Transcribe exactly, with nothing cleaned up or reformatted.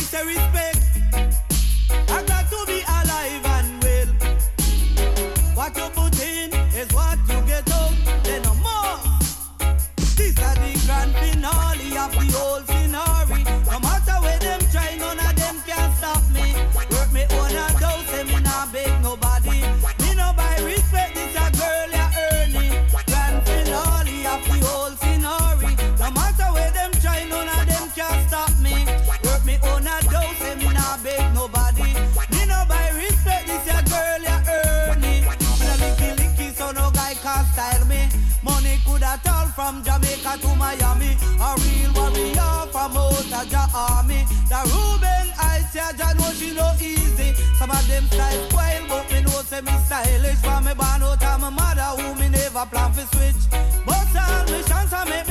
say respect. I'm glad to be alive and well. What you put in is what you get out. Then no more. This is the grand finale of the whole scenario. No matter where them try, none of them can stop me. Work me own a dough, say me not beg nobody. Me no buy respect, this a girl ya earning. Grand finale of the whole scenario. No matter where them try, none of them can stop me. Work me own a dough, say me not beg nobody. Me no buy respect, this a girl ya earning. Me no licky licky, so no guy can style me. Money could have tall from Jamaica to Miami. A real warrior from out of the army. The Ruben Ice, yeah, Jah know she no easy. Some of them style spoil, but me know say me stylish. For me born out of my mother, who me never plan for switch. But all me chance I make